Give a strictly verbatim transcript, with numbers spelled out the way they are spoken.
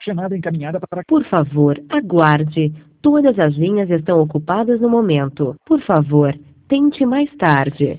Chamada encaminhada para... Por favor, aguarde. Todas as linhas estão ocupadas no momento. Por favor, tente mais tarde.